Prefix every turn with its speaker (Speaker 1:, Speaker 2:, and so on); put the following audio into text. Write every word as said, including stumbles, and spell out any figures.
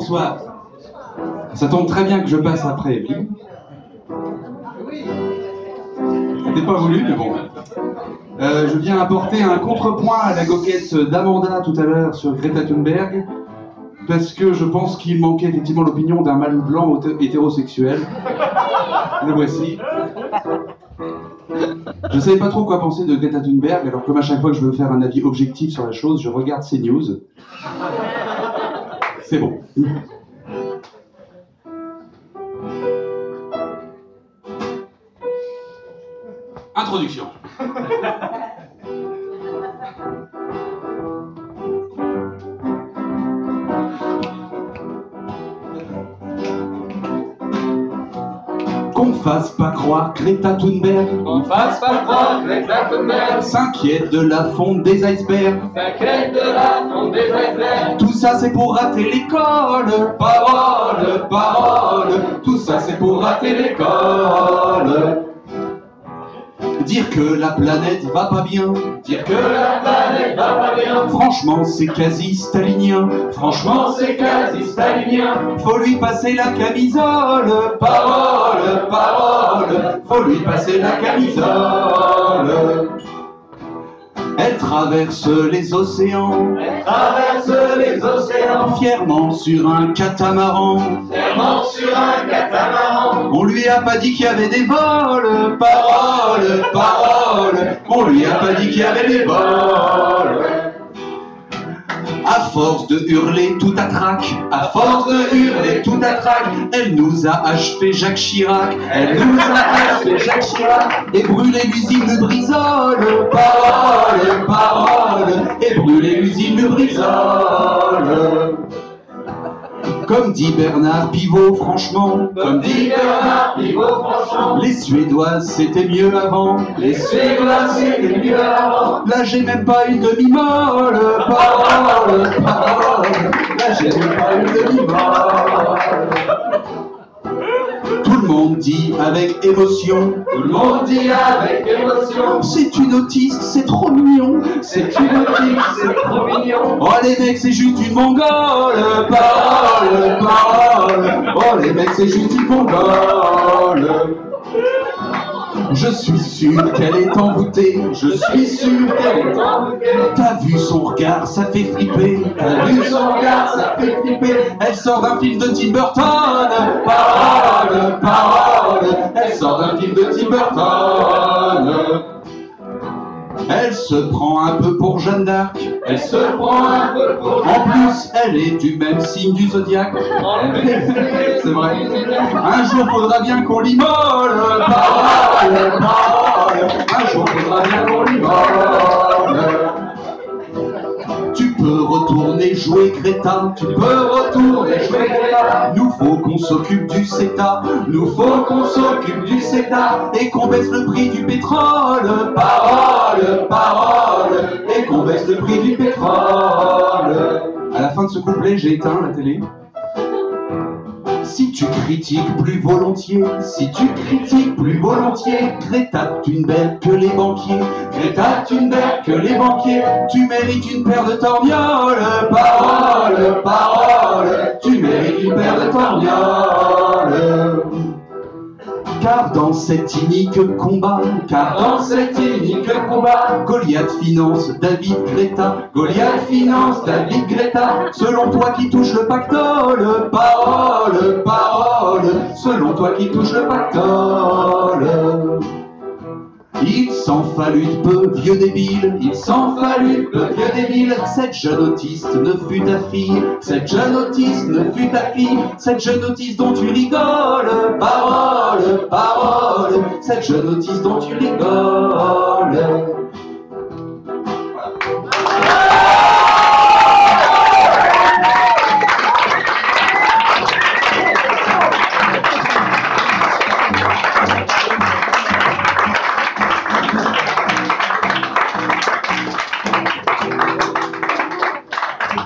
Speaker 1: bonsoir. Ça tombe très bien que je passe après Evelyne. C'était pas voulu, mais bon. Euh, je viens apporter un contrepoint à la goquette d'Amanda tout à l'heure sur Greta Thunberg, parce que je pense qu'il manquait effectivement l'opinion d'un mâle blanc hétérosexuel. Le voici. Je savais pas trop quoi penser de Greta Thunberg, alors comme à chaque fois que je veux faire un avis objectif sur la chose, je regarde CNews. C'est bon. Introduction. Qu'on fasse pas croire Greta Thunberg,
Speaker 2: Qu'on fasse pas croire Greta Thunberg
Speaker 1: s'inquiète de la fonte des icebergs,
Speaker 2: s'inquiète de la fonte des icebergs.
Speaker 1: tout ça c'est pour rater l'école. Parole, parole, tout ça c'est pour rater l'école. Dire que la planète va pas bien,
Speaker 2: Dire que la planète va pas bien,
Speaker 1: franchement c'est quasi stalinien.
Speaker 2: franchement c'est quasi stalinien.
Speaker 1: Faut lui passer la camisole. Parole, parole, faut lui passer la camisole. Elle traverse les océans,
Speaker 2: Elle traverse les océans,
Speaker 1: fièrement sur un catamaran.
Speaker 2: fièrement sur un catamaran.
Speaker 1: On lui a pas dit qu'il y avait des vols. Parole, parole, on lui a pas dit qu'il y avait des vols. À force de hurler tout à trac, à force de hurler tout à trac, elle nous a achevé Jacques Chirac, elle nous a achevé Jacques Chirac, et brûlé l'usine de Brisol. Parole, parole, et brûlé l'usine de Brisol. Comme dit Bernard Pivot, franchement,
Speaker 2: Comme dit Bernard Pivot, franchement,
Speaker 1: les Suédoises c'était mieux avant.
Speaker 2: les Suédois c'était mieux avant.
Speaker 1: Là j'ai même pas une demi-molle. Parole, parole, là j'ai même pas une demi-molle. Tout le monde dit avec émotion,
Speaker 2: Tout le monde dit avec émotion,
Speaker 1: c'est une autiste, c'est trop mignon.
Speaker 2: c'est une autiste, c'est trop mignon.
Speaker 1: Oh les mecs c'est juste une mongole. Parole, parole, oh les mecs c'est juste une mongole. Je suis sûr qu'elle est envoûtée, je suis sûr qu'elle est envoûtée. T'as vu son regard, ça fait flipper. T'as vu son regard, ça fait flipper. Elle sort d'un film de Tim Burton. Parole, parole, elle sort d'un film de Tim Burton. Elle se prend un peu pour Jeanne d'Arc.
Speaker 2: Elle se prend un peu pour
Speaker 1: En plus, elle est du même signe du zodiaque. C'est vrai. Un jour faudra bien qu'on l'immole. Parole, parole. Un jour faudra bien qu'on l'immole. Tu peux retourner jouer Greta. Tu peux retourner jouer Greta. Nous faut qu'on s'occupe du CETA. Nous faut qu'on s'occupe du CETA. Et qu'on baisse le prix du pétrole. Parole, parole. Et qu'on baisse le prix du pétrole. À la fin de ce couplet, j'ai éteint la télé. Si tu critiques plus volontiers, si tu critiques plus volontiers Greta Thunberg que les banquiers, Greta Thunberg que les banquiers, tu mérites une paire de torgnoles. Parole, parole, tu mérites une paire de torgnoles. Car dans cet inique combat, car dans cet inique combat, Goliath finance David Greta, Goliath finance David Greta, selon toi qui touche le pactole. Parole, parole, selon toi qui touche le pactole. Il s'en fallut de peu, vieux débile, il s'en fallut de peu, vieux débile. Cette jeune autiste ne fut ta fille, cette jeune autiste ne fut ta fille, cette jeune autiste dont tu rigoles. Parole, parole, cette jeune autiste dont tu rigoles.